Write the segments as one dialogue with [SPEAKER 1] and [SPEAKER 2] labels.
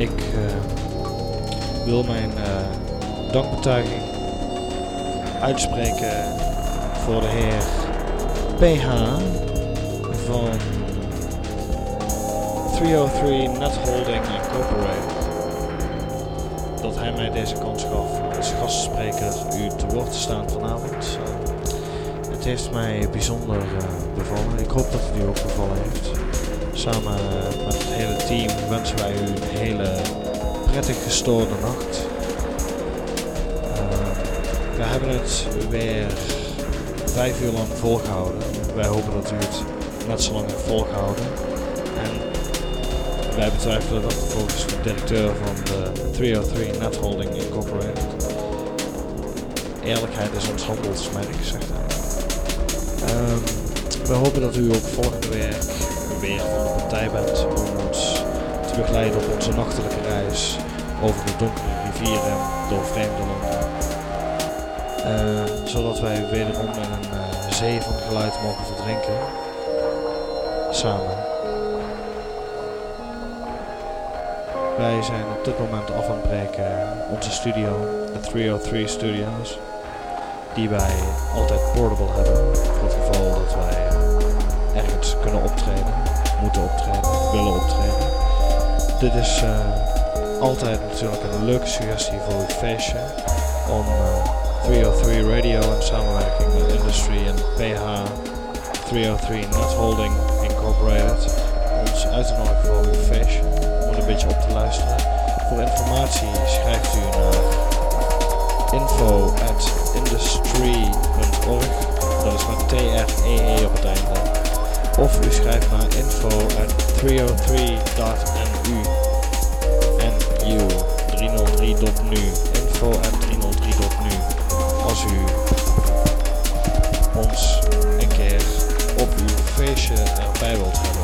[SPEAKER 1] Ik wil mijn dankbetuiging uitspreken voor de heer PH van 303 Net Holding Incorporated. Dat hij mij deze kans gaf als gastspreker u te woord te staan vanavond. Het heeft mij bijzonder bevallen. Ik hoop dat het u ook bevallen heeft. Samen met het hele team wensen wij u een hele prettig gestoorde nacht. We hebben het weer 5 uur lang volgehouden. Wij hopen dat u het net zo lang heeft volgehouden. En wij betwijfelen dat volgens de directeur van de 303 Net Holding Incorporated. Eerlijkheid is ons handelsmerk, zegt hij. We hopen dat u ook volgende week weer van de partij bent om ons te begeleiden op onze nachtelijke reis over de donkere rivieren door vreemde landen. Zodat wij wederom in een zee van geluid mogen verdrinken. Samen. Wij zijn op dit moment af aan het breken onze studio, de 303 Studios, die wij altijd portable hebben, voor het geval dat wij ergens kunnen optreden, moeten optreden, willen optreden. Dit is altijd natuurlijk een leuke suggestie voor uw feestje om 303 Radio in samenwerking met Industry en PH 303 Net Holding Incorporated ons uit te nodigen voor uw feestje, om een beetje op te luisteren. Voor informatie schrijft u naar info@industry.org, dat is met TREE op het einde. Of u schrijft naar info@303.nu, NU 303.nu, info@303.nu, als u ons een keer op uw feestje erbij wilt hebben.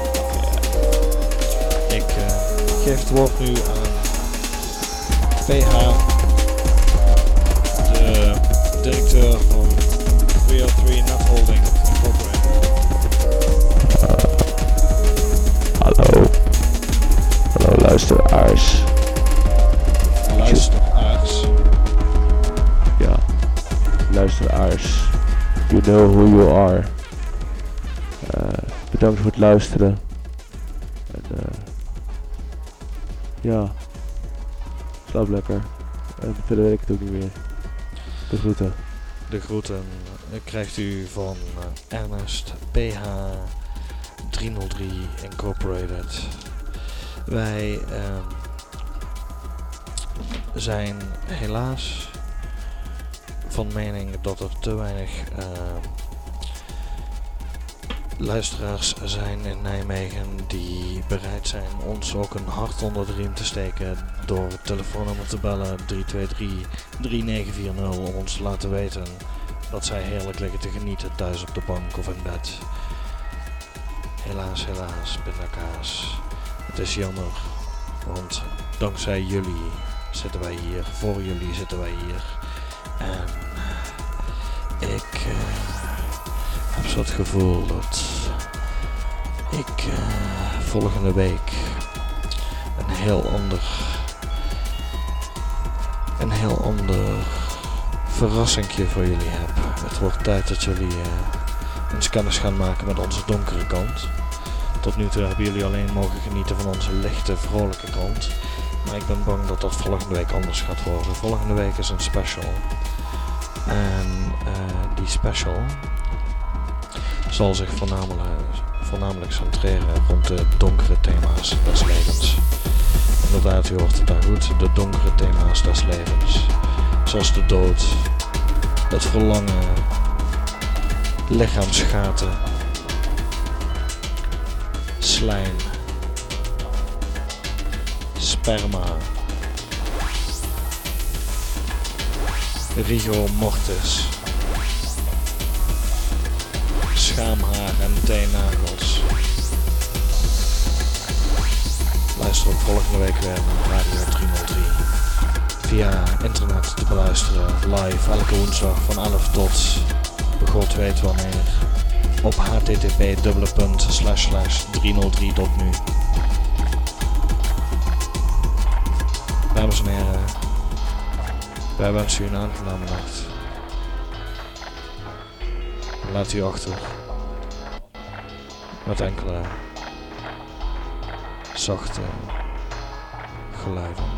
[SPEAKER 1] Ik geef het woord nu aan PH, de directeur van 303 Net Holding Incorporated.
[SPEAKER 2] Hallo luisteraars. Ja, luisteraars. You know who you are. Bedankt voor het luisteren. En, ja, slaap lekker. En verder weet ik het ook niet meer. De groeten.
[SPEAKER 1] De groeten krijgt u van Ernest PH 303 Incorporated. Wij zijn helaas van mening dat er te weinig luisteraars zijn in Nijmegen die bereid zijn ons ook een hart onder de riem te steken door het telefoonnummer te bellen 323-3940 om ons te laten weten dat zij heerlijk liggen te genieten thuis op de bank of in bed. Helaas, pindakaas. Het is jammer, want dankzij jullie zitten wij hier, voor jullie zitten wij hier. En ik heb zo het gevoel dat ik volgende week een heel ander verrassingje voor jullie heb. Het wordt tijd dat jullie eens kennis gaan maken met onze donkere kant. Tot nu toe hebben jullie alleen mogen genieten van onze lichte, vrolijke kant. Maar ik ben bang dat dat volgende week anders gaat worden. Volgende week is een special. En die special zal zich voornamelijk centreren rond de donkere thema's des levens. Inderdaad, u hoort het daar goed. De donkere thema's des levens. Zoals de dood, het verlangen, lichaamsgaten, slijm, sperma, rigor mortis, schaamhaar en teennagels. Luister ook volgende week weer naar Radio 303. Via internet te beluisteren, live elke woensdag van 11 tot God weet wanneer. Op http://303.nu. Dames en heren, wij wensen u een aangename nacht. Laat u achter met enkele zachte geluiden.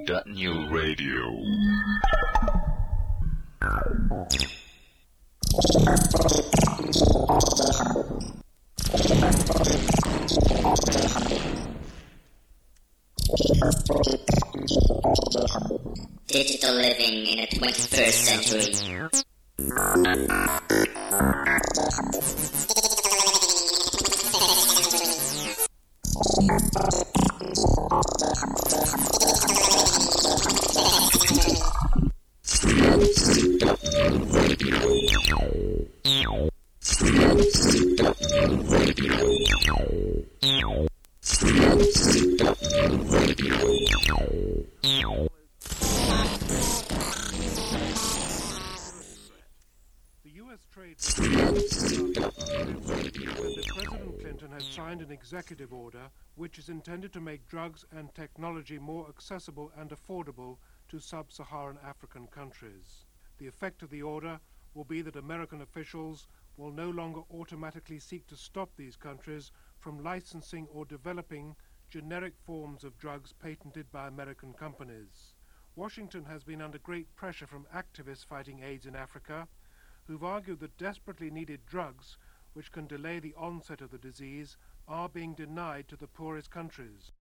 [SPEAKER 3] New Radio.
[SPEAKER 4] Digital living in the 21st century.
[SPEAKER 5] President Clinton has signed an executive order which is intended to make drugs and technology more accessible and affordable to sub-Saharan African countries. The effect of the order will be that American officials will no longer automatically seek to stop these countries from licensing or developing generic forms of drugs patented by American companies. Washington has been under great pressure from activists fighting AIDS in Africa, who've argued that desperately needed drugs which can delay the onset of the disease are being denied to the poorest countries.